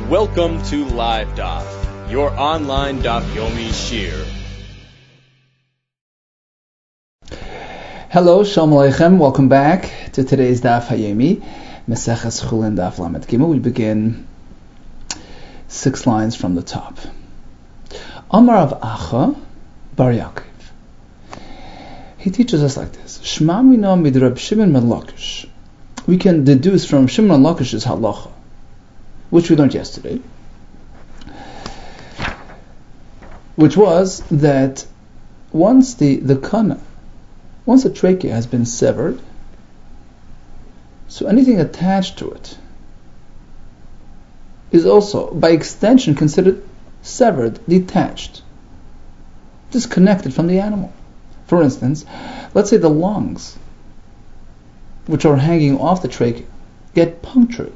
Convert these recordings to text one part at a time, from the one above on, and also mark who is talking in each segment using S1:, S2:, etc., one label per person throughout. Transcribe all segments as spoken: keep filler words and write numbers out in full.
S1: Welcome to Live Daf, your online Daf Yomi Shir.
S2: Hello, Shalom Aleichem. Welcome back to today's Daf Hayomi, Meseches Chulin Daf Lamed Gimel. We begin six lines from the top. Amar of Acha Bar Yaakov. He teaches us like this: Shma mina midrab Shimon ben Lakish. We can deduce from Shimon ben Lakish's halacha, which we learned yesterday, which was that once the the kana, once the trachea has been severed, so anything attached to it is also, by extension, considered severed, detached, disconnected from the animal. For instance, let's say the lungs, which are hanging off the trachea, get punctured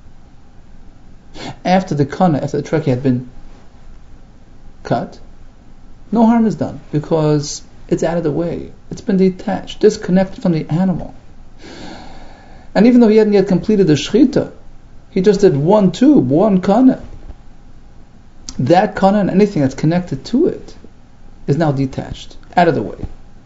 S2: after the kana, after the trachea had been cut. No harm is done because it's out of the way. It's been detached, disconnected from the animal. And even though he hadn't yet completed the shechita, he just did one tube, one kana. That kana and anything that's connected to it is now detached, out of the way.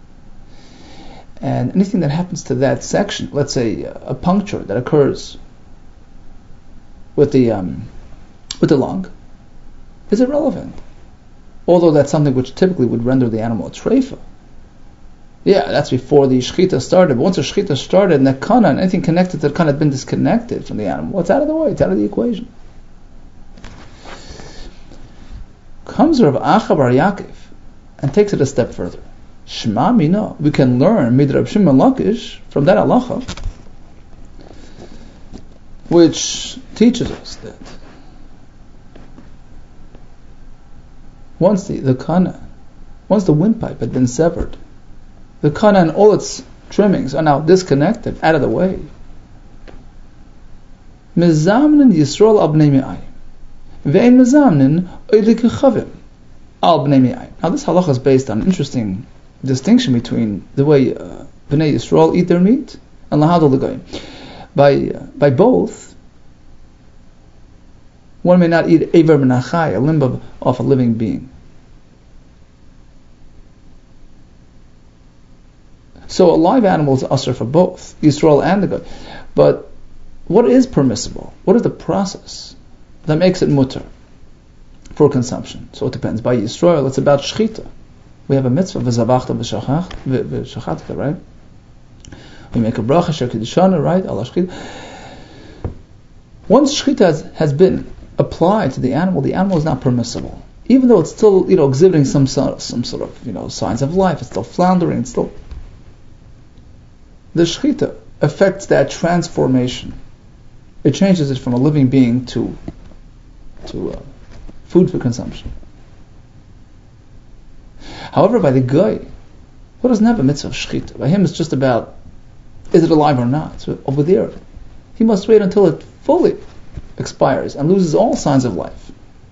S2: And anything that happens to that section, let's say a puncture that occurs with the um, with the lung, is irrelevant. Although that's something which typically would render the animal a treifa. Yeah, that's before the shechita started. But once the shechita started, and the kana and anything connected to the kana had been disconnected from the animal, well, it's out of the way, it's out of the equation. Comes Rav Acha Bar Yaakov and takes it a step further. Shema mina, we can learn midrab Shimon Lakish from that halacha, which teaches us that once the, the kana, once the windpipe had been severed, the kana and all its trimmings are now disconnected, out of the way. Mezamnin Yisrael al bnei me'ayim, ve'en mezamnin oili kechavim al bnei me'ayim. Now this halacha is based on an interesting distinction between the way uh, Bnei Yisrael eat their meat and lahadol l'goyim. By uh, by both, one may not eat aver min hachai, a limb of, of a living being. So a live animal is usher for both Yisrael and the goy. But what is permissible? What is the process that makes it mutter for consumption? So it depends. By Yisrael, it's about shechita. We have a mitzvah, v'zavachta v'shachatcha, right? We make a bracha, shekidishana, right? Allah shechita. Once shechita has, has been applied to the animal, the animal is not permissible. Even though it's still, you know, exhibiting some sort of, some sort of, you know, signs of life, it's still floundering, it's still... The shechita affects that transformation. It changes it from a living being to, to uh, food for consumption. However, by the guy, who doesn't have a mitzvah of shechita, by him it's just about, is it alive or not? So over there, he must wait until it fully expires and loses all signs of life.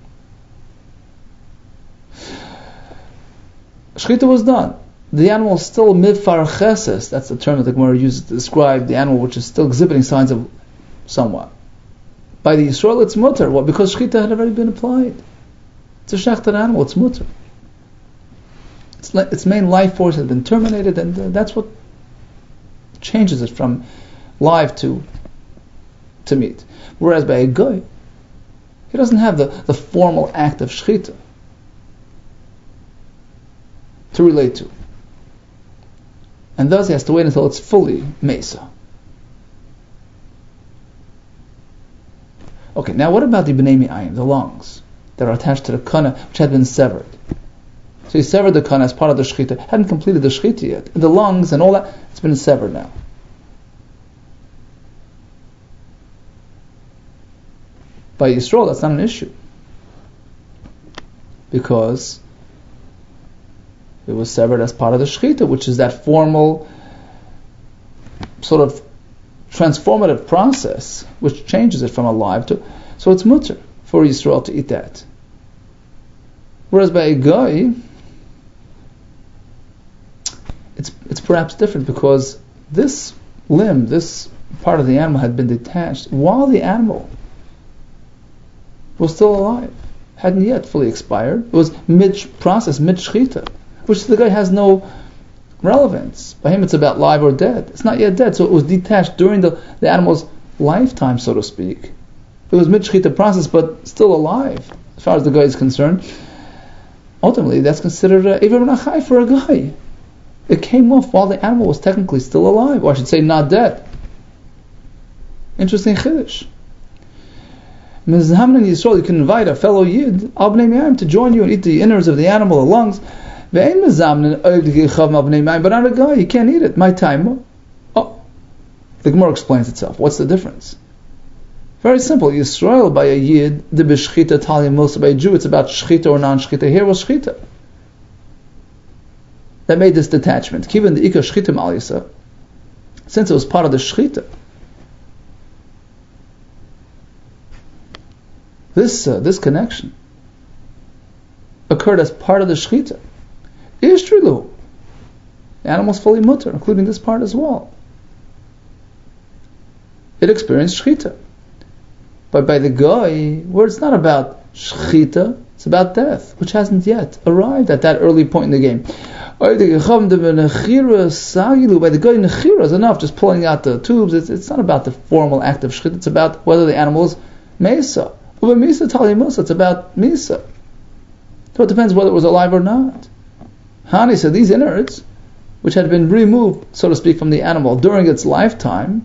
S2: Shechita was done. The animal is still midfar cheses, that's the term that the Gemara uses to describe the animal which is still exhibiting signs of somewhat. By the Yisrael it's mutter. Well, because shechita had already been applied. It's a shechted animal, it's mutter. Its, its main life force has been terminated, and uh, that's what changes it from live to to meat. Whereas by a goy, he doesn't have the, the formal act of shechita to relate to. And thus he has to wait until it's fully mesa. Okay, now what about the bnei me'ayim, the lungs that are attached to the kana, which had been severed? So he severed the kana as part of the shechita, hadn't completed the shechita yet. The lungs and all that, it's been severed now. By Yisrael, that's not an issue, because it was severed as part of the shechita, which is that formal sort of transformative process which changes it from alive to... So it's mutter for Yisrael to eat that. Whereas by a guy, it's it's perhaps different, because this limb, this part of the animal had been detached while the animal was still alive. Hadn't yet fully expired. It was mid-process, mid-shchita, which to the guy has no relevance. By him it's about live or dead. It's not yet dead, so it was detached during the, the animal's lifetime, so to speak. It was mid-shchita process, but still alive, as far as the guy is concerned. Ultimately, that's considered a Iver Menachai for a guy. It came off while the animal was technically still alive, or I should say not dead. Interesting chiddush. Mizhamnan Yisrael, you can invite a fellow Yid, Al Bnei Miyam, to join you and eat the innards of the animal, the lungs. But not a guy, you can't eat it. My time. Oh, the Gemara explains itself. What's the difference? Very simple. Yisrael by a Yid, the b'shchita talim most by a Jew, it's about shchita or non-shchita. Here was shchita. That made this detachment. Given the ikar shchita malisa, since it was part of the shchita, this uh, this connection occurred as part of the shchita. Ishtrilu, the animal's fully mutter, including this part as well. It experienced shchita. But by the goy, where it's not about shchita, it's about death, which hasn't yet arrived at that early point in the game. By the goy, nechira is enough, just pulling out the tubes. It's, it's not about the formal act of shchita, it's about whether the animal is mesa. Uva misa tali musa, it's about misa. So it depends whether it was alive or not. Hani said these innards, which had been removed, so to speak, from the animal during its lifetime,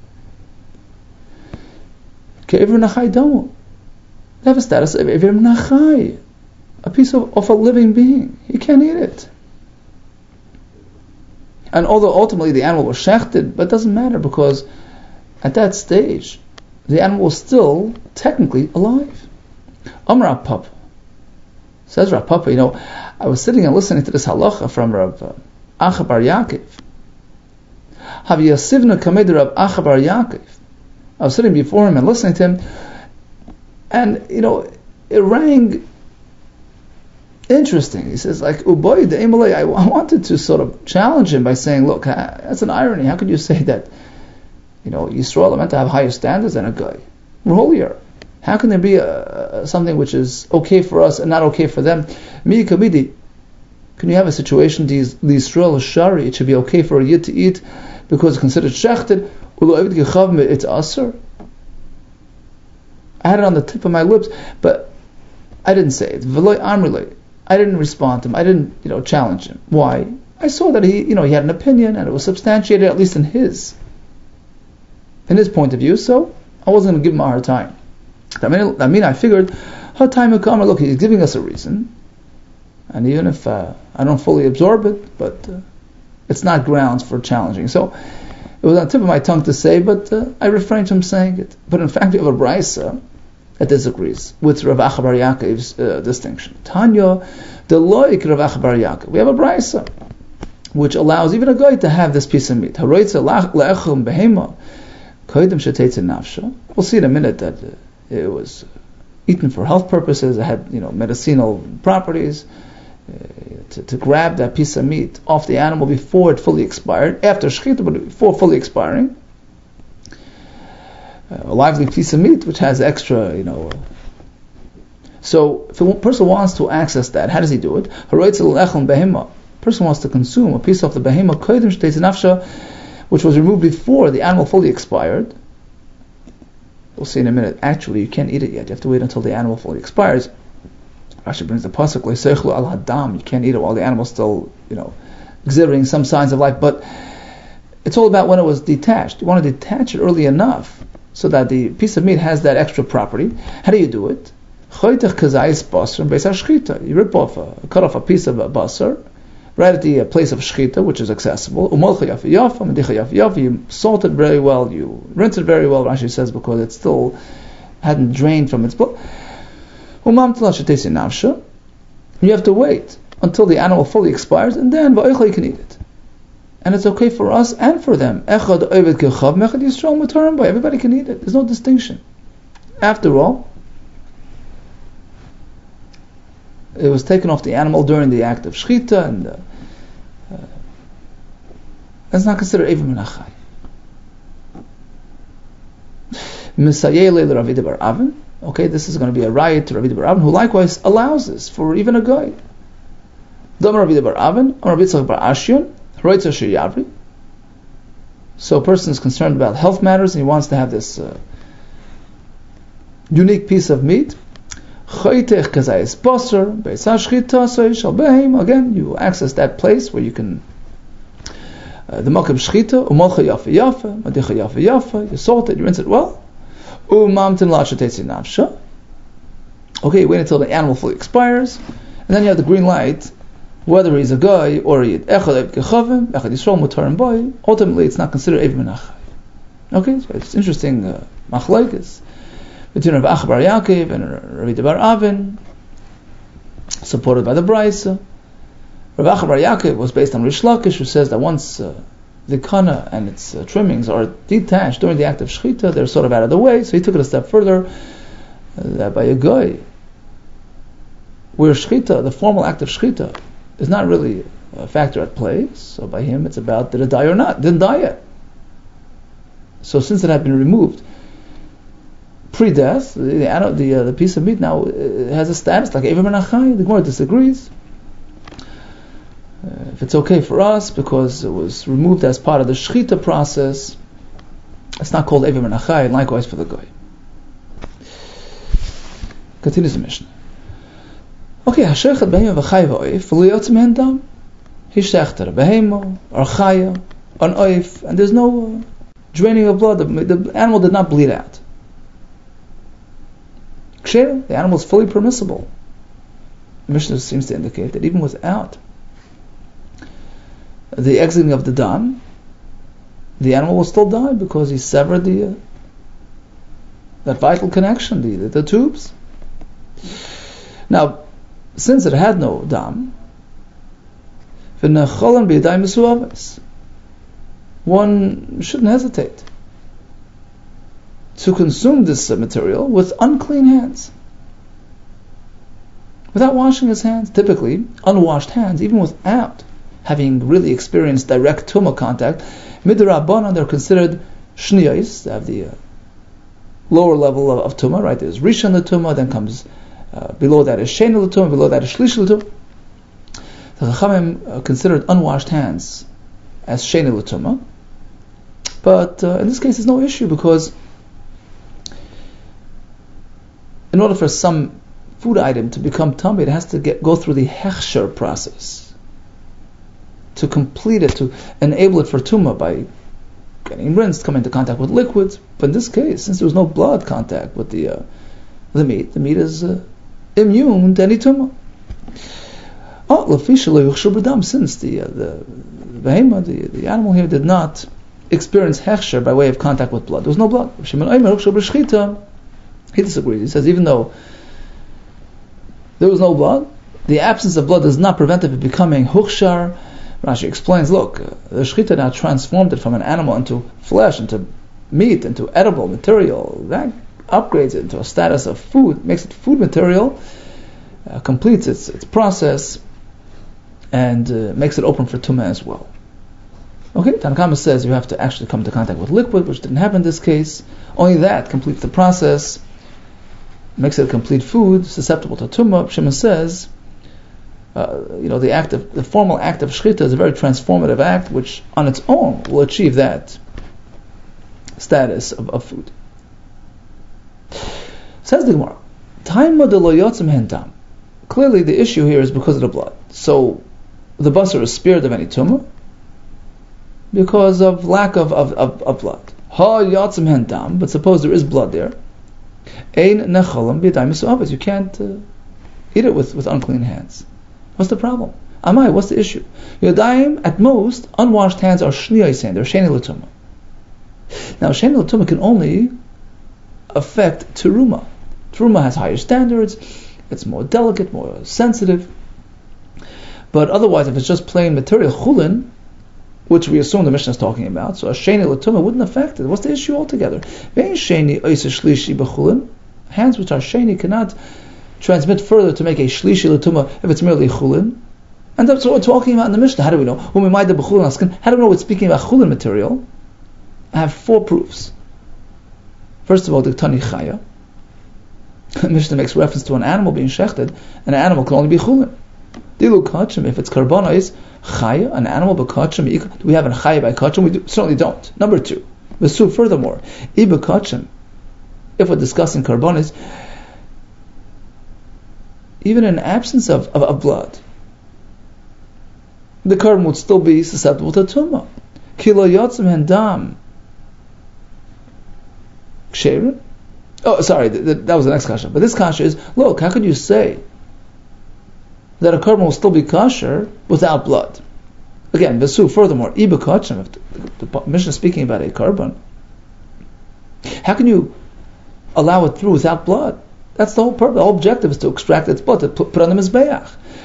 S2: Ke'ivr Nachai Damu. They have a status of Ivr Nachai, a piece of, of a living being. You can't eat it. And although ultimately the animal was shechted, but it doesn't matter because at that stage, the animal was still technically alive. Amar Papa. Says Rav Papa, you know, I was sitting and listening to this halacha from Rav uh, Acha Bar Yaakov. Hav Yasivna Kamed Rav Acha Bar Yaakov. I was sitting before him and listening to him, and you know, it rang interesting. He says, like, Uboy the Emalei, I wanted to sort of challenge him by saying, look, that's an irony. How could you say that, you know, Yisrael are meant to have higher standards than a guy? We're holier. How can there be a, a, something which is okay for us and not okay for them? Mi kabidi. Can you have a situation, the Yisrael Shari, it should be okay for a Yid to eat because it's considered shechted? It's asur. I had it on the tip of my lips, but I didn't say it. I didn't respond to him. I didn't, you know, challenge him. Why? I saw that he, you know, he had an opinion and it was substantiated, at least in his, in his point of view. So I wasn't going to give him a hard time. I mean, I mean, I figured, hard time will come. Look, he's giving us a reason, and even if uh, I don't fully absorb it, but uh, it's not grounds for challenging. So it was on the tip of my tongue to say, but uh, I refrained from saying it. But in fact, we have a brisa that disagrees with Rav Acha Bar Yaakov's uh, distinction. Tanya, the loik Rav Acha Bar Yaakov. We have a brisa which allows even a guy to have this piece of meat. Haroitza le'echum behema koydem sheteitze nafsha. We'll see in a minute that uh, it was eaten for health purposes. It had, you know, medicinal properties. Uh, to, to grab that piece of meat off the animal before it fully expired, after shechita, but before fully expiring. Uh, a lively piece of meat which has extra, you know. Uh, so, if a person wants to access that, how does he do it? A person wants to consume a piece of the behema, which was removed before the animal fully expired. We'll see in a minute. Actually, you can't eat it yet. You have to wait until the animal fully expires. Rashi brings the pasuk le'seichlu al hadam. You can't eat it while the animal's still, you know, exhibiting some signs of life. But it's all about when it was detached. You want to detach it early enough so that the piece of meat has that extra property. How do you do it? You rip off, a, cut off a piece of a basar right at the uh, place of shchita, which is accessible. You salt it very well. You rinse it very well. Rashi says because it still hadn't drained from its blood. You have to wait until the animal fully expires, and then you can eat it. And it's okay for us and for them. Everybody can eat it. There's no distinction. After all, it was taken off the animal during the act of shchita, and uh, uh, it's not considered Eiv Menachai. Misayele le Rav Bar Avin. Okay, this is going to be a riot to Rav Bar Avin, who likewise allows this for even a guy. Dom Rav Bar Avin, Rav Yitzchak bar Ashion, Roitza Shir Yavri. So a person is concerned about health matters and he wants to have this uh, unique piece of meat. Again, you access that place where you can uh, the makam shchita, umalcha yafa yafa, madicha yafa yafa, you salt it, you rinse it well. Umamtin lashatetzi nafsha. Okay, wait until the animal fully expires, and then you have the green light, whether he's a guy or he echad kechavim, echad yisrael mutar and boy. Ultimately, it's not considered ev menachai. Okay, so it's interesting uh, machlokes between Rav Acha bar Yaakov and Rav bar Avin, supported by the Brisa. Rav Acha bar Yaakov was based on Rish Lakish, who says that once uh, the kana and its uh, trimmings are detached during the act of shechita, they're sort of out of the way. So he took it a step further, uh, that by a guy, where shechita, the formal act of shechita, is not really a factor at play. So by him, it's about did it die or not? Didn't die yet. So since it had been removed pre-death, the the, the, uh, the piece of meat now uh, has a status like Eivim Menachai. The Gemara disagrees. Uh, if it's okay for us because it was removed as part of the shechita process, it's not called Eivim Menachai, and likewise for the goy. Continues the Mishnah. Okay, Hashechet Behema v'Chai v'Oif v'Liyotz Mehen Dam. Hishechter Behema or Chaya on Oif, and there's no uh, draining of blood. The, the animal did not bleed out. Ksher, the animal is fully permissible. The Mishnah seems to indicate that even without the exiting of the dam, the animal will still die because he severed the uh, that vital connection, the, the, the tubes. Now, since it had no dam, one shouldn't hesitate to consume this material with unclean hands, without washing his hands. Typically, unwashed hands, even without having really experienced direct tumah contact, midrabanan, they're considered shniyos. They have the uh, lower level of, of tumah, right? There's rishon the tumah, then comes uh, below that is sheni the tumah, below that is shlish the tumah. The Chachamim uh, considered unwashed hands as sheni the tumah, but uh, in this case, there's no issue because in order for some food item to become tummy, it has to get, go through the hechsher process to complete it, to enable it for tumah by getting rinsed, coming into contact with liquids. But in this case, since there was no blood contact with the uh, the meat, the meat is uh, immune to any tumah. Oh, since the uh, the behema, the, the animal here did not experience hechsher by way of contact with blood, there was no blood. He disagrees. He says even though there was no blood, the absence of blood does not prevent it from becoming hukshar. Rashi explains, look, uh, the shechita now transformed it from an animal into flesh, into meat, into edible material. That upgrades it into a status of food, makes it food material, uh, completes its, its process, and uh, makes it open for tumah as well. Okay, Tanna Kamma says you have to actually come into contact with liquid, which didn't happen in this case. Only that completes the process, makes it a complete food, susceptible to tumah. Shimon says, uh, you know, the act of the formal act of shechita is a very transformative act, which on its own will achieve that status of, of food. Says the Gemara, Taima de lo yotzim hen dam. Clearly, the issue here is because of the blood. So the basar is spared of any tumah because of lack of, of, of, of blood. Ha yotzim hen dam, but suppose there is blood there. Ein nechalam b'yadayim mesu'aves. You can't uh, eat it with, with unclean hands. What's the problem? Amai, what's the issue? Yadayim, at most, unwashed hands are shniyos hand, they're sheni l'tumah. Now, sheni l'tumah can only affect teruma. Teruma has higher standards, it's more delicate, more sensitive. But otherwise, if it's just plain material chulin, which we assume the Mishnah is talking about, so a sheni l'tumah wouldn't affect it. What's the issue altogether? Vein sheni oisa shlishi b'chulin. Hands which are sheni cannot transmit further to make a shlishi l'tumah if it's merely chulin. And that's what we're talking about in the Mishnah. How do we know? How do we know it's speaking about chulin material? I have four proofs. First of all, the Tani Chaya. Mishnah makes reference to an animal being shechted, and an animal can only be chulin. Dilu kachim, if it's karbanos, chaya, an animal by kachim, do we have an chaya by kachim? We do, certainly don't. Number two, Vesu, furthermore, iba kachim, if we're discussing karbanos, even in absence of, of, of blood, the carbon would still be susceptible to tumah. Kilo yotzim hendam ksherin. Oh, sorry, th- th- that was the next kasha. But this kasha is, look, how could you say that a carbon will still be kosher without blood? Again, Vesu, furthermore, iba kachim, if the, the, the Mishnah is speaking about a carbon, how can you allow it through without blood? That's the whole purpose. The whole objective is to extract its blood, to put, put on the mizbeach.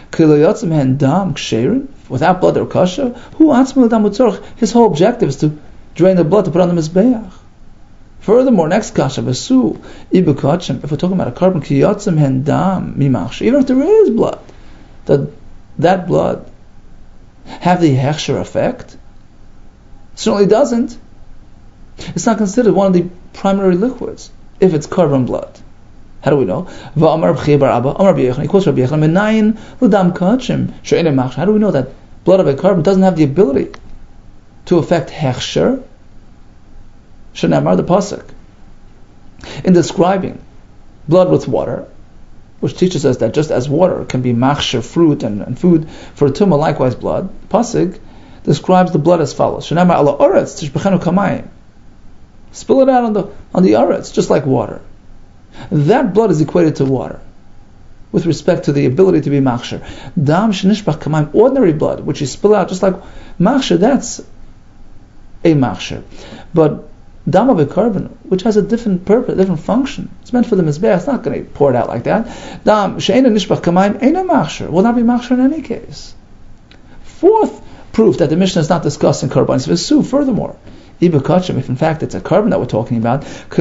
S2: Without blood or kosher, his whole objective is to drain the blood to put on the mizbeach. Furthermore, next kasha, Vesu, if we're talking about a carbon, even if there is blood, does that blood have the hechsher effect? Certainly doesn't. It's not considered one of the primary liquids if it's carbon blood. How do we know? He quotes Rabbi Yochanan. How do we know that blood of a carbon doesn't have the ability to affect hechsher? Shenamar, the pasuk, in describing blood with water, which teaches us that just as water can be machsher, fruit and, and food for a tumah, likewise blood, pasuk describes the blood as follows: Shenamar ala oretz tishbechenu kamayim. Spill it out on the on the oretz, just like water. That blood is equated to water with respect to the ability to be machsher. Dam shenishbach kamayim, ordinary blood, which you spill out just like machsher, that's a machsher. But dam of a carbon, which has a different purpose, different function, it's meant for the mizbeach. It's not going to pour it out like that. Dam she'ena nishbach kamayim eina machsher, will not be machsher in any case. Fourth proof that the Mishnah is not discussing carbon is Vesu. Furthermore, iba kachim, if in fact it's a carbon that we're talking about, so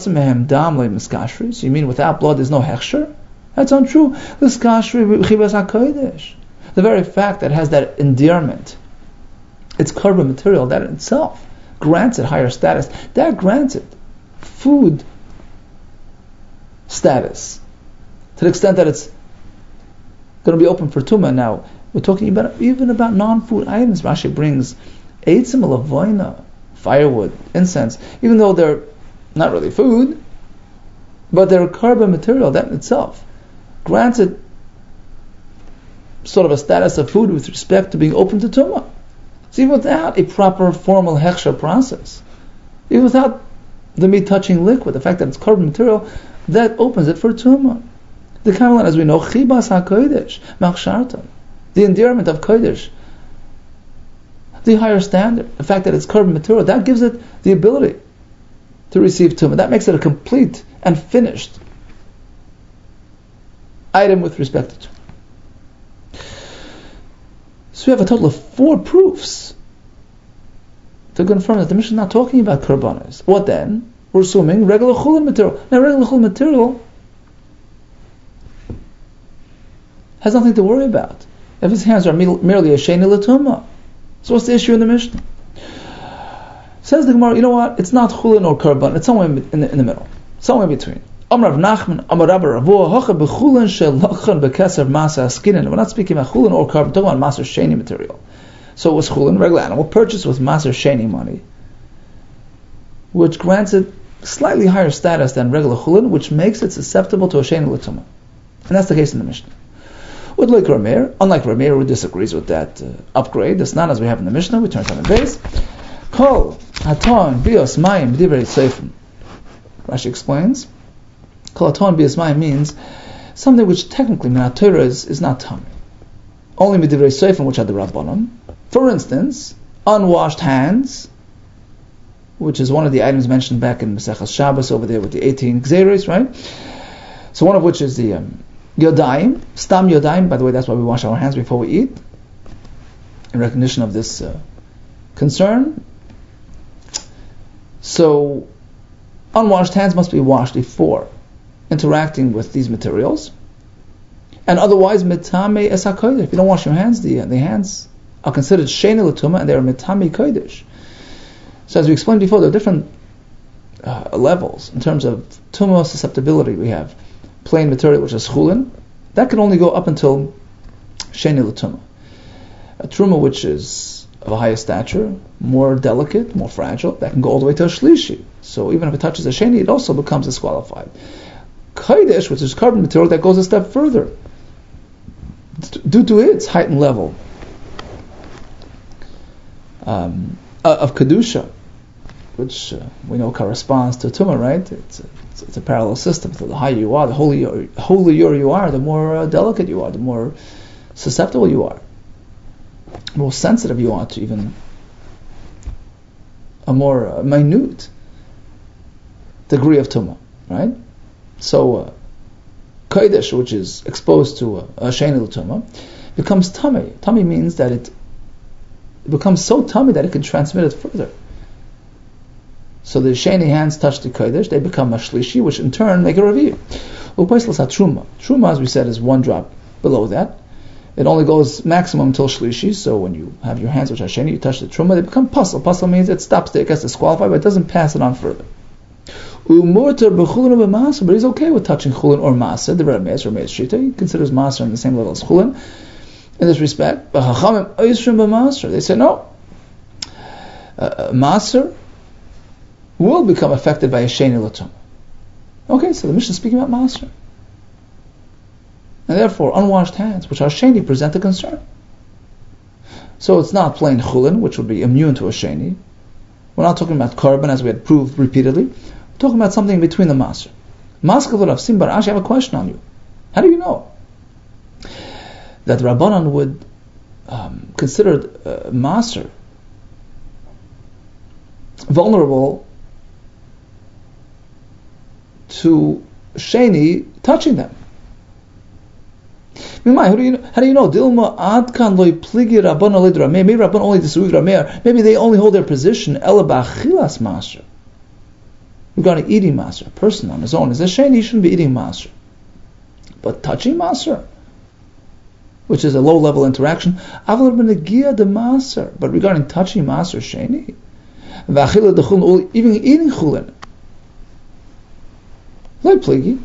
S2: you mean without blood there's no hechsher? That's untrue. The very fact that it has that endearment, it's carbon material, that in itself grants it higher status. That grants it food status to the extent that it's going to be open for tumah. Now we're talking about even about non-food items. Rashi brings eitzim lavoina, firewood, incense, even though they're not really food, but they're carbon material. That in itself grants it sort of a status of food with respect to being open to tumah. So even without a proper formal hechsher process, even without the meat touching liquid, the fact that it's carbon material, that opens it for tumah. The Kamalan, as we know, chibas hakodesh, machsharta, the endearment of kodesh, the higher standard, the fact that it's carbon material, that gives it the ability to receive tumah. That makes it a complete and finished item with respect to tumah. So we have a total of four proofs to confirm that the Mishnah is not talking about karbanos. What then? We're assuming regular chulin material. Now regular chulin material has nothing to worry about if his hands are merely a sheni l'tumah. So what's the issue in the Mishnah? Says the Gemara, you know what? It's not chulin or karban. It's somewhere in the, in the middle, somewhere in between. Amar Rav Nachman, Amar Rabbi Ravua, Hocha b'chulin shelachan b'keser masa askinin. We're not speaking about chulin or karban. We're talking about maser sheni material. So it was chulin, regular animal, purchased with maser sheni money, which grants it slightly higher status than regular chulin, which makes it susceptible to a sheni l'tumah. And that's the case in the Mishnah. Would like Rameir, unlike Rameir, who disagrees with that uh, upgrade, that's not as we have in the Mishnah. We turn to the base. Kol haton bios mayim b'divrei seifim. Rashi explains, Kol haton bios mayim means something which technically minat Torah is, is not tummy. Only b'divrei seifim, which are the rabbanim. For instance, unwashed hands, which is one of the items mentioned back in Maseches Shabbos over there with the eighteen gzeros, right? So one of which is the um, Yodayim, Stam Yodayim, by the way, that's why we wash our hands before we eat, in recognition of this uh, concern. So, unwashed hands must be washed before interacting with these materials. And otherwise, Mitame es HaKodesh. If you don't wash your hands, the, the hands are considered Sheni L'Tumah, and they are Mitame Kodesh. So as we explained before, there are different uh, levels. In terms of tumah susceptibility, we have plain material, which is chulin. That can only go up until sheni l'tumah. A truma which is of a higher stature, more delicate, more fragile, that can go all the way to a shlishi. So even if it touches a sheni, it also becomes disqualified. Kodesh, which is carbon material, that goes a step further due to its heightened level um, of kedusha, which uh, we know corresponds to tumah, right? It's a, it's, it's a parallel system. So the higher you are, the holier, holier you are, the more uh, delicate you are, the more susceptible you are, the more sensitive you are to even a more uh, minute degree of tumah, right? So, uh, kodesh, which is exposed to a, a sheni l'tumah, becomes tummy. Tummy means that it, it becomes so tummy that it can transmit it further. So the sheni hands touch the kodesh, they become a shlishi, which in turn make a revi'ah. Upaislas truma. Truma, as we said, is one drop below that. It only goes maximum until shlishi. So when you have your hands which are sheni, you touch the truma, they become pasal. Pasal means it stops there, it gets disqualified, but it doesn't pass it on further. Umurtar b'chulin b'maser, but he's okay with touching chulin or maser. The Rebbe Meir or Meir Shita, he considers maser on the same level as chulin in this respect. But hachamim oisrim b'maser, they say no. Uh, maser will become affected by a sheni l'tumah. Okay, so the Mishnah is speaking about maser, and therefore unwashed hands, which are sheni, present a concern. So it's not plain chulin, which would be immune to a sheni. We're not talking about carbon, as we had proved repeatedly. We're talking about something between the maser. Maskal Rav Sim Bar Ashi, I have a question on you. How do you know that Rabbanan would um, consider uh, maser vulnerable to sheni touching them? How do you know? How do you know? Dilma adkan loy pligi Rabban olid Maybe Rabban only disagree with Rameir. Maybe they only hold their position ela b'achilas maser. Regarding eating maser, a person on his own is a sheni, he shouldn't be eating maser. But touching maser, which is a low level interaction, aval b'negia de maser. But regarding touching maser, sheni, v'achila de chulin, even eating chulin, loy pligi.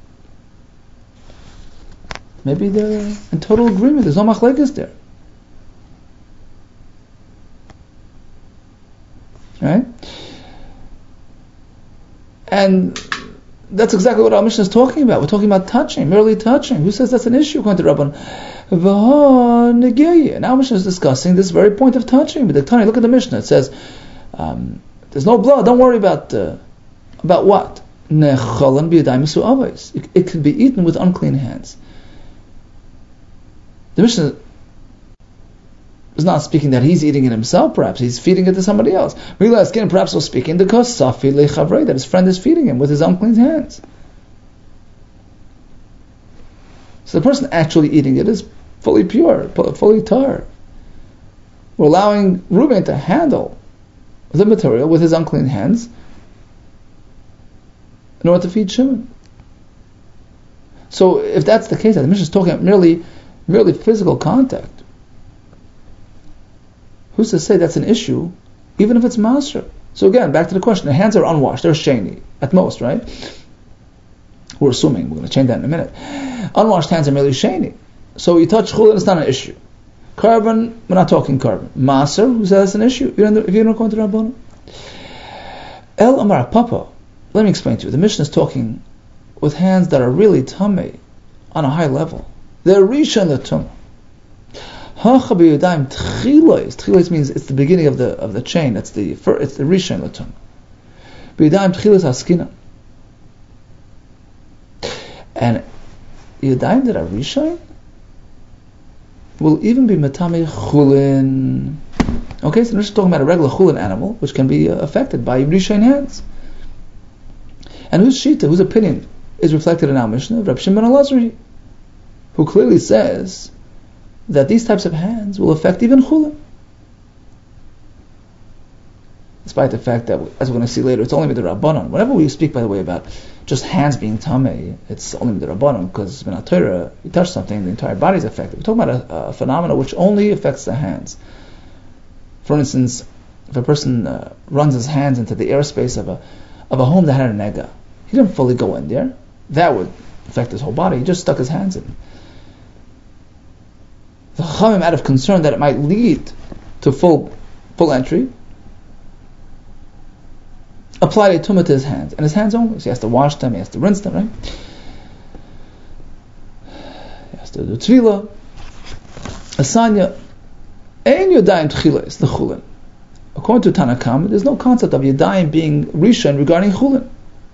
S2: Maybe they're in total agreement. There's no machlekes there, right? And that's exactly what our Mishnah is talking about. We're talking about touching, merely touching. Who says that's an issue according to Rabban? And our Mishnah is discussing this very point of touching. But the Tanya, look at the Mishnah. It says um, there's no blood. Don't worry about uh, about what. It, it can be eaten with unclean hands. The Mishnah is not speaking that he's eating it himself, perhaps. He's feeding it to somebody else. Realize, again, perhaps was speaking because Safi lechavrei, that his friend is feeding him with his unclean hands. So the person actually eating it is fully pure, fully tar. We're allowing Reuben to handle the material with his unclean hands in order to feed Shimon. So if that's the case, the Mishnah is talking about merely merely physical contact. Who's to say that's an issue, even if it's maser? So again, back to the question: the hands are unwashed; they're sheni at most, right? We're assuming. We're going to change that in a minute. Unwashed hands are merely sheni. So you touch chulin, it's not an issue. Carbon, we're not talking carbon. Maser, who says it's an issue? You're in the, if you're not going to Rabbanan. El Amar Papa. Let me explain to you. The Mishnah is talking with hands that are really tamei on a high level. They're rishon l'tumah. Hacha b'yadayim tchilos. Tchilos means it's the beginning of the of the chain. It's the it's the rishon l'tumah. B'yadayim tchilos haskina. And yadayim that are rishon will even be matame chulin. Okay, so we're just talking about a regular chulin animal, which can be uh, affected by rishon hands. And whose shita, whose opinion is reflected in our Mishnah? Reb Shimon Elazar, who clearly says that these types of hands will affect even chulin. Despite the fact that, as we're going to see later, it's only with the Rabbanon. Whenever we speak, by the way, about just hands being tamei, it's only with the Rabbanon, because in Torah, you touch something, the entire body is affected. We're talking about a, a phenomenon which only affects the hands. For instance, if a person uh, runs his hands into the airspace of a of a home that had a nega. He didn't fully go in there. That would affect his whole body. He just stuck his hands in. The Chachamim, out of concern that it might lead to full full entry, applied a tumah to his hands, and his hands only. So he has to wash them, he has to rinse them, right? He has to do tefillah. Asanya, ein yodayim tchilas, the chulin. According to Tanakam, there's no concept of yodayim being rishon regarding chulin.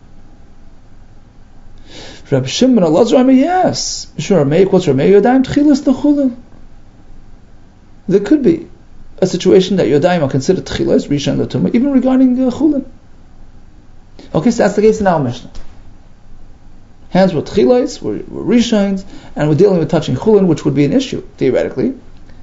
S2: Reb Shimon Elazar, yes. Sure, what's Ramei yodayim tchilas, the chulin? There could be a situation that yodayim are considered tchilas, rishon l'tumah, even regarding uh, chulin. Okay, so that's the case in our Mishnah. Hands were tchilas, were, were rishons, and we're dealing with touching chulin, which would be an issue, theoretically.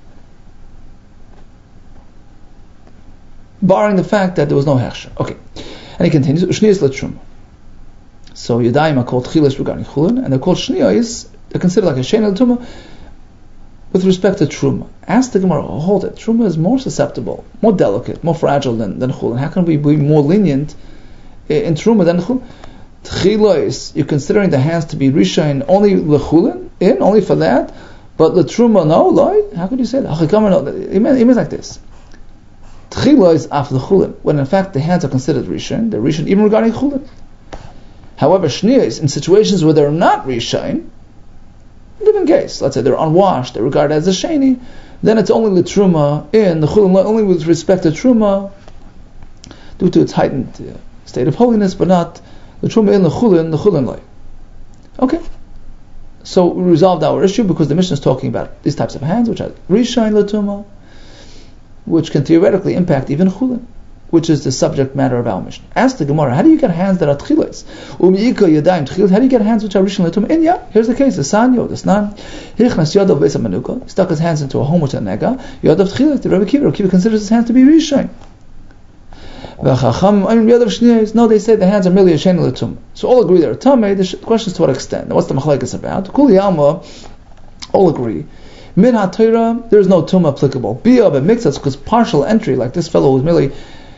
S2: Barring the fact that there was no hechsher. Okay. And he continues, Shniyos l'truma. So yodayim are called tchilas regarding chulin, and they're called shniyos, they're considered like a shein l'tumah, with respect to truma. Ask the Gemara, oh, hold it, truma is more susceptible, more delicate, more fragile than, than chulin. How can we be more lenient in truma than chulin? Tchilos, you're considering the hands to be rishon only lechulin, in, only for that, but the truma, no, loy? How could you say that? He means, he means like this. Tchilos after the chulin, when in fact the hands are considered rishon, they're rishon even regarding chulin. However, shniyos, in situations where they're not rishon, different case, let's say they're unwashed, they're regarded as a sheni, then it's only the truma in the chulin, only with respect to truma, due to its heightened uh, state of holiness, but not the truma in the chulin, the chulin lay. Okay, so we resolved our issue because the Mishnah is talking about these types of hands, which are rishon l'tumah, which can theoretically impact even chulin, which is the subject matter of our Mishnah. Ask the Gemara, how do you get hands that are tchilas? U'mi'ika yadayim tchilas, how do you get hands which are rishon l'tumah? And yeah, here's the case, the sanyo, the snan, hichnas yadav beis ha'manuka, he stuck his hands into a home which is a nega, yadav tchilas, the Rebbe Kiva, Rebbe Kiva considers his hands to be rishon. V'chacham, ayim yadav shniyos, no, they say the hands are merely a shein l'tumah. So all agree they're tamei, the question is to what extent. Now what's the machlekes about? Kuli alma, all agree. Min ha-Torah, there is no tumah applicable. Biyah b'miktzas, because partial entry, like this fellow was merely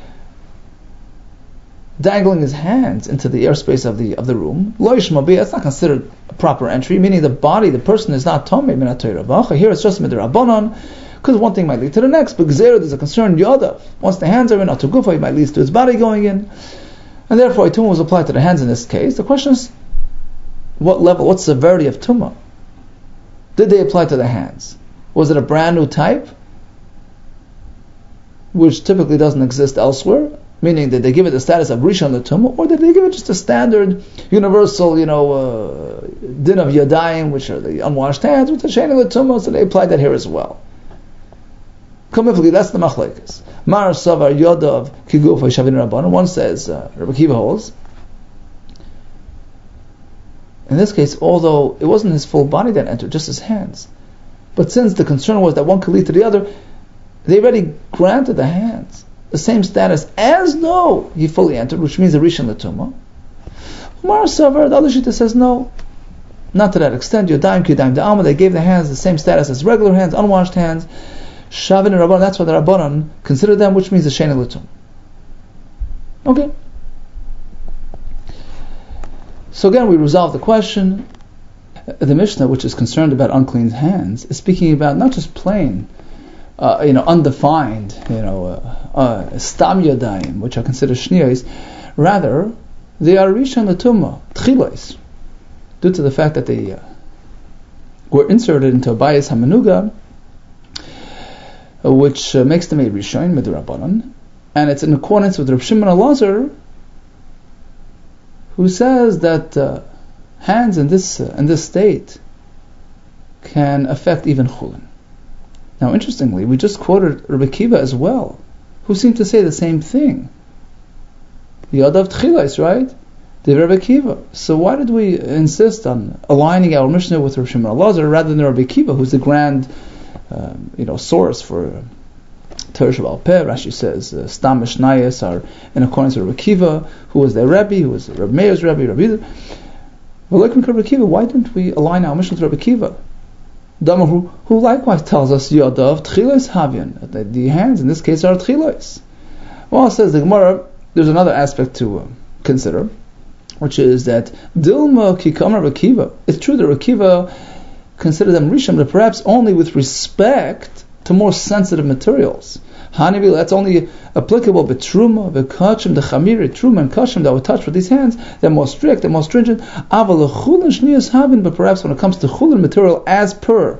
S2: dangling his hands into the airspace of the of the room. Lo yishma biyah, it's not considered a proper entry, meaning the body, the person is not tamei min ha-Torah. Here it's just midrabanan, because one thing might lead to the next. But gzera, there's a concern yadav. Once the hands are in atugufa, it might lead to his body going in, and therefore a tumah was applied to the hands in this case. The question is, what level, what severity of tumah did they apply to the hands? Was it a brand new type, which typically doesn't exist elsewhere? Meaning, did they give it the status of rishon l'tumah, or did they give it just a standard, universal, you know, uh, din of yadayim, which are the unwashed hands, with the shein l'tumah? So they applied that here as well. Comically, that's the machlekes. Mar savar yodav kigufa shavin rabbanon. One says, uh, Rebbe Kiva holds. In this case, although it wasn't his full body that entered, just his hands. But since the concern was that one could lead to the other, they already granted the hands the same status as though he fully entered, which means a rishon l'tumah. Mar savar, the other shita says no, not to that extent. Yodayim k'yodayim da'alma, they gave the hands the same status as regular hands, unwashed hands. Shavin and Rabbanan, that's what the Rabbanan consider them, which means the shein l'tumah. Okay. So again, we resolve the question. The Mishnah, which is concerned about unclean hands, is speaking about not just plain, uh, you know, undefined, you know, uh, uh, stam yadayim, which are considered shniyos. Rather, they are rishon l'tumah, tchilos, due to the fact that they uh, were inserted into a bayis hamanuga, uh, which uh, makes them a rishon midrabanan, and it's in accordance with Reb Shimon Elazar, who says that uh, hands in this uh, in this state can affect even chulin. Now, interestingly, we just quoted Rebbe Kiva as well, who seemed to say the same thing. Yadav tchilas, right? The Rebbe Kiva. So why did we insist on aligning our Mishnah with Reb Shimon Elazar rather than Rebbe Kiva, who's the grand, um, you know, source for Torah Sheba'al Peh? Rashi says uh, Stam Mishnayos are in accordance with Rebbe Kiva, who was their Rebbe, who was Rebbe Meir's Rebbe, Rebbe. Well, like Rebbe Kiva, why didn't we align our Mishnah with Rebbe Kiva? Dama, who, who likewise tells us Yadav Tchilos Havyan, that the hands in this case are Tchilos. Well, it says the Gemara, there's another aspect to uh, consider, which is that Dilma Kikamar Rakiva. It's true that Rakiva considered them Rishon, but perhaps only with respect to more sensitive materials. Hanibil, that's only applicable but Truma, the Kachim, the Chamiri, Truma and Kachim that were touched with these hands, they're more strict, they're more stringent. Aval Chulin Shniyas Havin, but perhaps when it comes to Chulin material, as per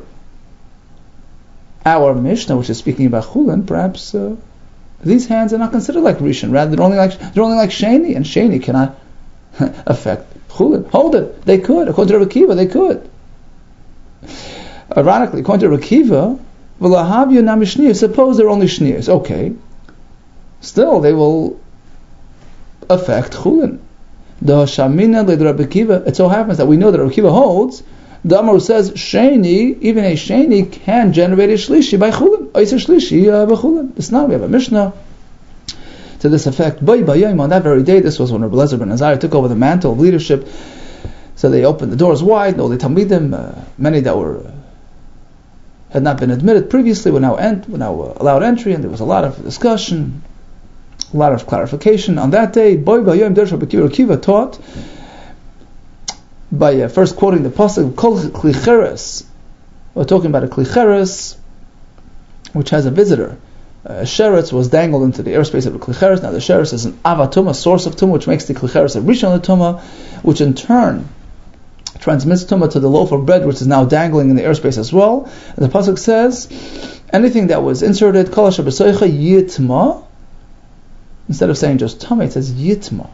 S2: our Mishnah, which is speaking about Chulin, perhaps uh, these hands are not considered like Rishon. Rather, they're only like they're only like Sheni, and Sheni cannot affect Chulin. Hold it, they could. According to Rabbi Akiva, they could. Ironically, according to Rabbi Akiva, suppose they're only Shniyas. Okay. Still, they will affect Chulin. The Shamina le Rabbi Akiva. It so happens that we know that Rabbi Akiva holds. The Amar says Sheni, even a Sheni can generate a Shlishi by Chulin. Oisa Shlishi by Chulin. It's not. We have a Mishnah to this effect. Boy Bayayim, on that very day, this was when Rabbi Elazar ben Azariah took over the mantle of leadership. So they opened the doors wide. No, they Talmidim, uh, many that were uh, had not been admitted previously were now ent- were now uh, allowed entry, and there was a lot of discussion, a lot of clarification. On that day, Boy Bayayim Dersh Rabbi Akiva taught by uh, first quoting the pasuk Kol Klicheres. We're talking about a Klicheres which has a visitor. Uh, a sheretz was dangled into the airspace of a klicheres. Now the sheretz is an avatuma, source of tumah, which makes the klicheres a rishon tumah, which in turn transmits tumah to the loaf of bread, which is now dangling in the airspace as well. And the pasuk says, anything that was inserted, kol asher b'soicha yitma, instead of saying just tumah, it says yitma.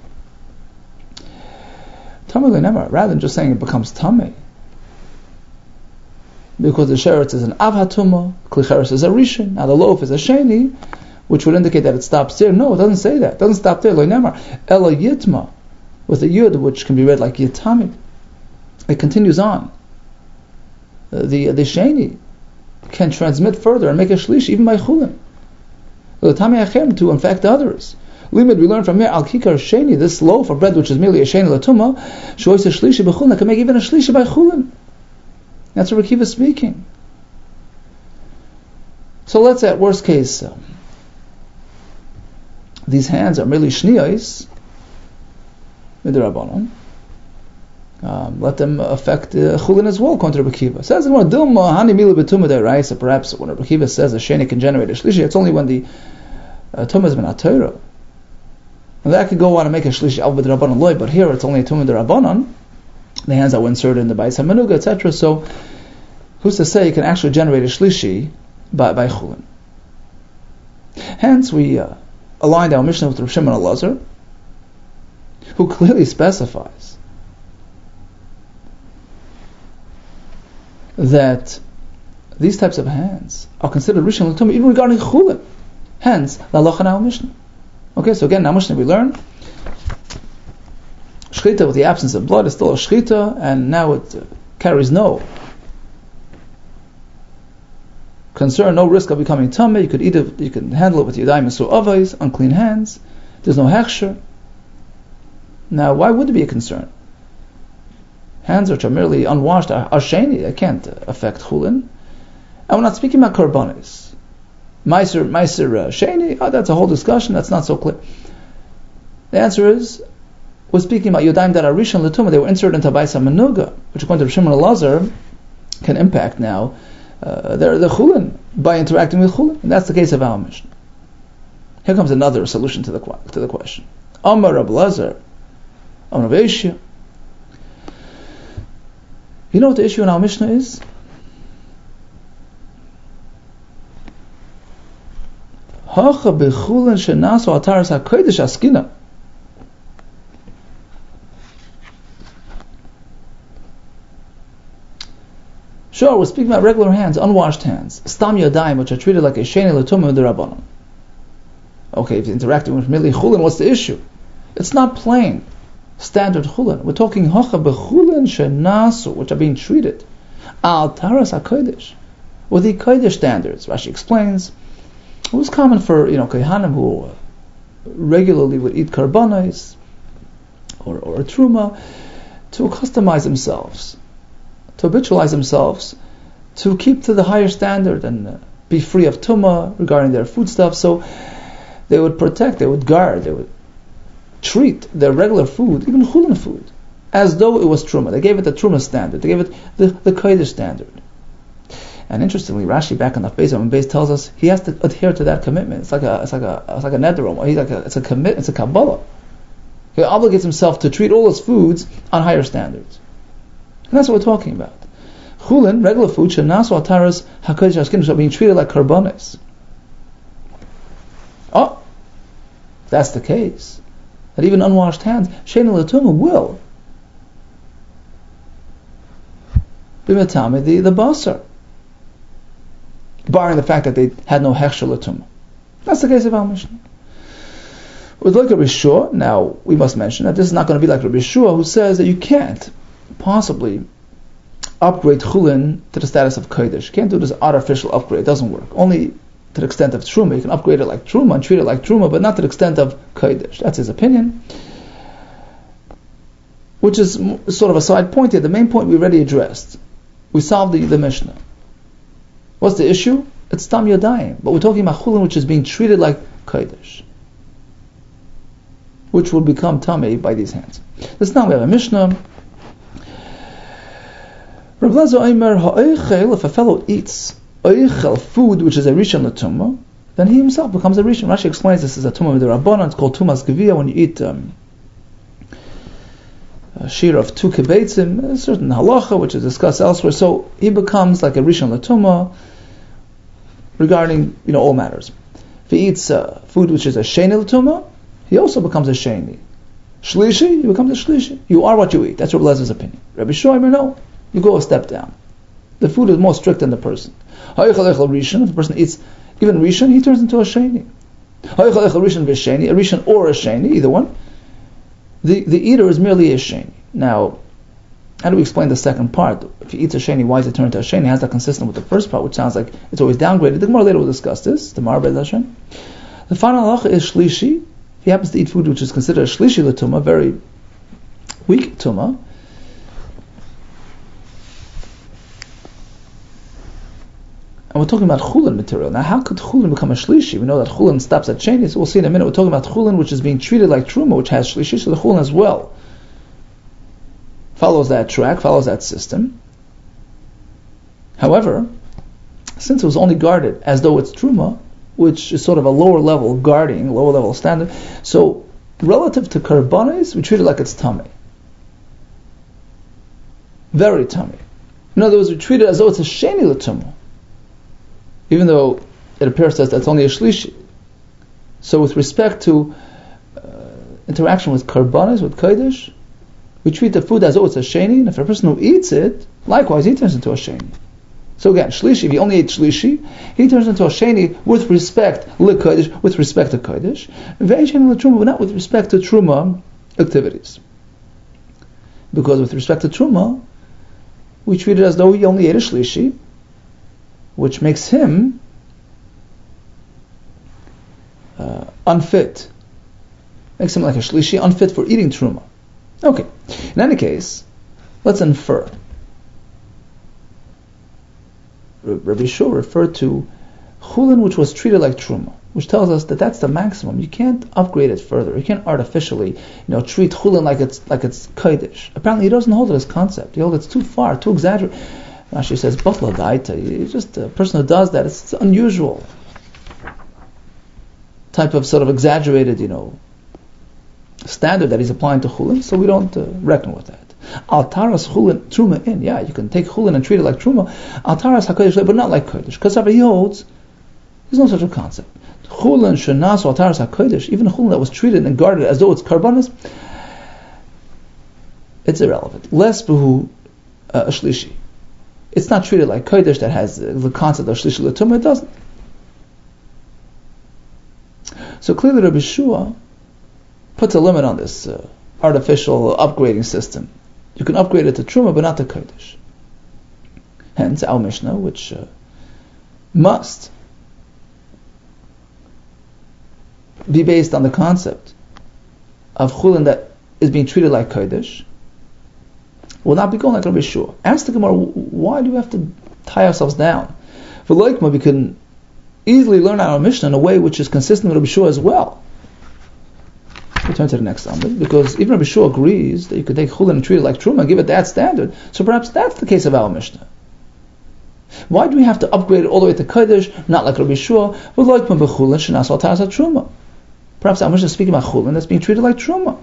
S2: Tumah le'nemar, rather than just saying it becomes tumah. Because the sheretz is an avhatuma, klicheres is a rishon. Now the loaf is a sheni, which would indicate that it stops there. No, it doesn't say that. It doesn't stop there. Lo nemar ela yitma, with a yud which can be read like yitamid. It continues on. Uh, the the sheni can transmit further and make a shlish even by chulin. The tami achem to infect others. Limit, we learn from here al kikar sheni, this loaf of bread which is merely a sheni latuma, shows a shlishi b'chulin, can make even a shlishi by chulin. That's what Rabbi Akiva is speaking. So let's say, at worst case, um, these hands are merely shniyos, midrabanan. Um, let them affect uh, chulin as well, according to Rabbi Akiva. Says the word dilma hani milu betuma deraisa. Perhaps when Rabbi Akiva says a sheni can generate a shlishi, it's only when the uh, tumah has been atayra. And that could go on and make a shlishi al b'drabanan loy, but here it's only a tumah derabanan. The hands that were inserted in the Bais HaMenuga, et cetera. So, who's to say you can actually generate a shlishi by, by chulin? Hence, we uh, aligned our Mishnah with Rav Shimon Elazar, who clearly specifies that these types of hands are considered rishon l'tumah even regarding chulin. Hence, the halacha in our Mishnah. Okay, so again, in our Mishnah we learn shchita with the absence of blood is still a shchita, and now it uh, carries no concern, no risk of becoming tameh. You could either you can handle it with yadayim and avos, unclean hands. There's no hechsher. Now, why would there be a concern? Hands which are merely unwashed are, are sheni. They can't uh, affect chulin. And we're not speaking about karbanis. Meiser, meiser uh, sheni. Oh, that's a whole discussion. That's not so clear. The answer is, we're speaking about yodayim that are rishon l'tumah. They were inserted into Bais HaMenuga, which according to Rav Shimon Elazar can impact now uh, their the chulin by interacting with chulin, and that's the case of our Mishnah. Here comes another solution to the to the question. Amar Rav Elazar, Amar Rav Aishia. You know what the issue in our Mishnah is? Hacha bechulin shenasu ataras hakodesh askina. Sure, we're speaking about regular hands, unwashed hands, stam yadayim, which are treated like a sheni l'tumah d'Rabbanan. Okay, if you're interacting with merely chulin, what's the issue? It's not plain, standard chulin. We're talking hacha bechulin shenasu, which are being treated al taras hakodesh, with the kodesh standards. Rashi explains it was common for you know kohanim who regularly would eat karbanos or or truma to customize themselves, to habitualize themselves, to keep to the higher standard and uh, be free of tumah regarding their foodstuff. So they would protect, they would guard, they would treat their regular food, even chulin food, as though it was truma. They gave it the truma standard. They gave it the, the kodesh standard. And interestingly, Rashi back on the Beis when Beis tells us he has to adhere to that commitment. It's like a, it's like a, it's like a neder. He's like a, it's a commit, it's a kabbalah. He obligates himself to treat all his foods on higher standards. And that's what we're talking about. Chulin, regular food, shenasu ataras hakodesh haskin, are being treated like karbanos. Oh, that's the case. That even unwashed hands, shein l'tumah, will be metame the the basar, barring the fact that they had no hechsher l'tumah. That's the case of our Mishnah. With like Rabbi Shua, now we must mention that this is not going to be like Rabbi Shua, who says that you can't possibly upgrade chulin to the status of kodesh. You can't do this artificial upgrade. It doesn't work. Only to the extent of truma. You can upgrade it like truma and treat it like truma, but not to the extent of kodesh. That's his opinion, which is sort of a side point here. The main point we already addressed. We solved the, the Mishnah. What's the issue? It's tam yadayim, but we're talking about chulin, which is being treated like kodesh, which will become tamei by these hands. This now we have a Mishnah. Rav Lezer Omer, ha'oichel, if a fellow eats oichel, food which is a rishon l'tumah, then he himself becomes a rishon. Rashi explains this as a tumah midrabanan. It's called tumas gevia when you eat um, a shear of two kibbetzim, a certain halacha which is discussed elsewhere. So he becomes like a rishon l'tumah regarding you know all matters. If he eats uh, food which is a sheni l'tumah, he also becomes a sheni. Shlishi, he becomes a shlishi. You are what you eat. That's Rav Lezer's opinion. Rabbi Shua, no. You go a step down. The food is more strict than the person. If the person eats even rishon, he turns into a sheni. A rishon or a sheni, either one. The the eater is merely a sheni. Now, how do we explain the second part? If he eats a sheni, why does it turn into a sheni? How's that consistent with the first part, which sounds like it's always downgraded? The Gemara later will discuss this. The Mar Beis Hashem. The final halacha is shlishi. If he happens to eat food which is considered a shlishi l'tumah, very weak tumah, and we're talking about chulin material. Now, how could chulin become a shlishi? We know that chulin stops at sheni, so we'll see in a minute. We're talking about chulin which is being treated like truma, which has shlishi, so the chulin as well follows that track, follows that system. However, since it was only guarded as though it's truma, which is sort of a lower level guarding, lower level standard, so relative to karbanis, we treat it like it's tamei. Very tamei. In other words, we treat it as though it's a sheni l'tumah, even though it appears to us that's only a shlishi. So with respect to uh, interaction with karbanis, with kodesh, we treat the food as though it's a sheni, and if a person who eats it, likewise he turns into a sheni. So again, shlishi, if he only ate shlishi, he turns into a sheni with respect l'kodesh, with respect to kodesh, ve'en sheni l'truma, but not with respect to truma activities. Because with respect to truma, we treat it as though he only ate a shlishi, which makes him uh, unfit, makes him like a shlishi, unfit for eating truma. Okay, in any case, let's infer. Rabbi Shua referred to chulin which was treated like truma, which tells us that that's the maximum. You can't upgrade it further. You can't artificially, you know, treat chulin like it's like it's kodesh. Apparently, he doesn't hold it as concept. He holds it's too far, too exaggerated. Rashi says, "Batla daita." It's just a person who does that. It's, it's unusual type of sort of exaggerated, you know, standard that he's applying to chulin. So we don't uh, reckon with that. Altaras chulin truma in. Yeah, you can take chulin and treat it like truma. Altaras hakodesh, but not like kodesh. Because he holds, there's no such a concept. Chulin shenas altaras hakodesh, even a chulin that was treated and guarded as though it's karbanis, it's irrelevant. Less behu a shlishi. It's not treated like kodesh that has uh, the concept of shlishi l'tumah. It doesn't. So clearly, Rabbi Shua puts a limit on this uh, artificial upgrading system. You can upgrade it to truma, but not to kodesh. Hence, our Mishnah, which uh, must be based on the concept of chulin that is being treated like kodesh, will not be going like Rabbi Shua. Ask the Gemara, why do we have to tie ourselves down? For Loikma, we can easily learn our Mishnah in a way which is consistent with Rabbi Shua as well. We turn to the next Amud, because even Rabbi Shua agrees that you could take chulin and treat it like truma and give it that standard. So perhaps that's the case of our Mishnah. Why do we have to upgrade it all the way to Kodesh, not like Rabbi Shua? We like when bechulin shenasal ta'asat truma. Perhaps our Mishnah is speaking about chulin that's being treated like truma.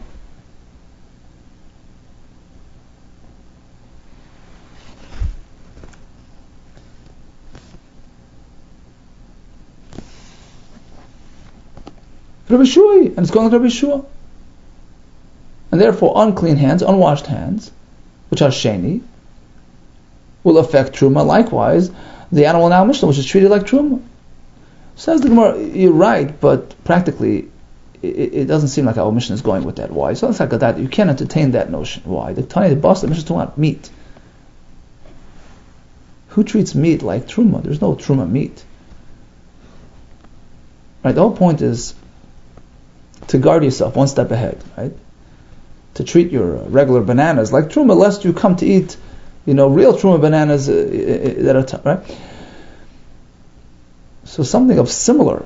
S2: Rabbi Shua, and it's going like Rabbi Shua. And therefore, unclean hands, unwashed hands, which are sheni, will affect truma. Likewise, the animal in our Mishnah, which is treated like truma. Says the Gemara, you're right, but practically, it, it doesn't seem like our Mishnah is going with that. Why? So it's like that. You can't entertain that notion. Why? The Tanya, the boss, the Mishnah is talking about meat. Who treats meat like truma? There's no truma meat. Right? The whole point is to guard yourself one step ahead, right? To treat your regular bananas like truma, lest you come to eat, you know, real truma bananas uh, that are t- right. So something of similar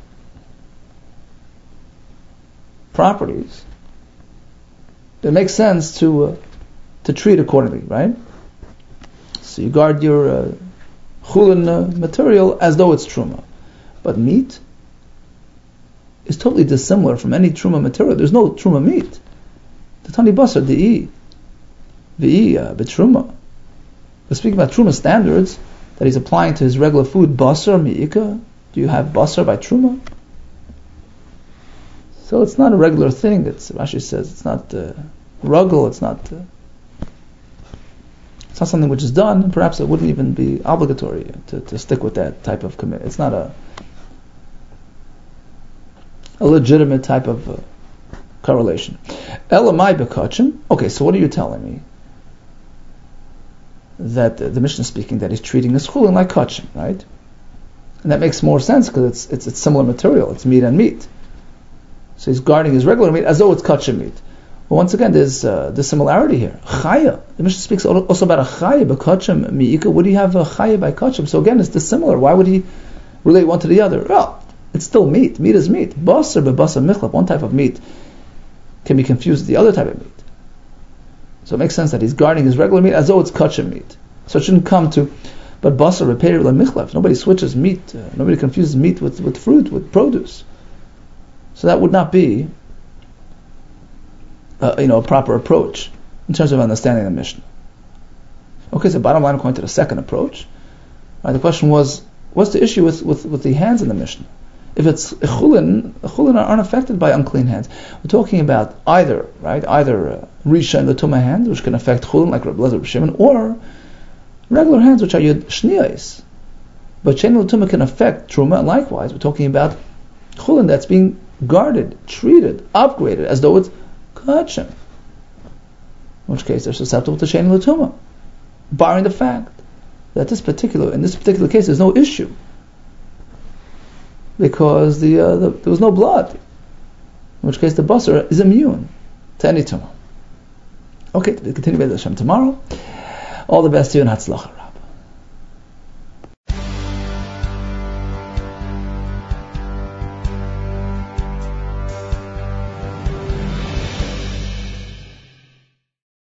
S2: properties, it makes sense to uh, to treat accordingly, right? So you guard your uh, chulin uh, material as though it's truma, but meat is totally dissimilar from any truma material. There's no truma meat. The tani basar di'i, vi'i betruma. We're speaking about truma standards that he's applying to his regular food. Basar mi'ika. Do you have basar by truma? So it's not a regular thing. It's Rashi says it's not uh, ruggle. It's not. Uh, it's not something which is done. And perhaps it wouldn't even be obligatory to, to stick with that type of commitment. It's not a a legitimate type of uh, correlation. Elamai bekachim. Okay, so what are you telling me? That uh, the Mishnah is speaking that he's treating his chulin like kachim, right? And that makes more sense because it's, it's it's similar material. It's meat and meat. So he's guarding his regular meat as though it's kachim meat. But once again, there's uh, there's similarity here. Chaya. The Mishnah speaks also about a chaya bekachim miika. Would he have a chaya by kachim? So again, it's dissimilar. Why would he relate one to the other? Well, it's still meat. Meat is meat. Basar bebasar michlap. One type of meat can be confused with the other type of meat. So it makes sense that he's guarding his regular meat as though it's kachim meat. So it shouldn't come to, but basar repair michlap. Nobody switches meat. Uh, nobody confuses meat with, with fruit, with produce. So that would not be, uh, you know, a proper approach in terms of understanding the Mishnah. Okay, so bottom line, according to the second approach, right, the question was, what's the issue with, with, with the hands in the Mishnah? If it's chulin, chulin aren't affected by unclean hands. We're talking about either, right, either uh, risha and the tumah hand, which can affect chulin, like Rabbi Lezer, Rabbi Shimon, or regular hands, which are yud shniyos. But shein l'tumah can affect truma, and likewise, we're talking about chulin that's being guarded, treated, upgraded, as though it's kachim. In which case, they're susceptible to shein l'tumah, barring the fact that this particular, in this particular case, there's no issue. Because the, uh, the there was no blood, in which case the basar is immune to any tumah. Okay, we continue with Hashem tomorrow. All the best to you and Hatzlacha.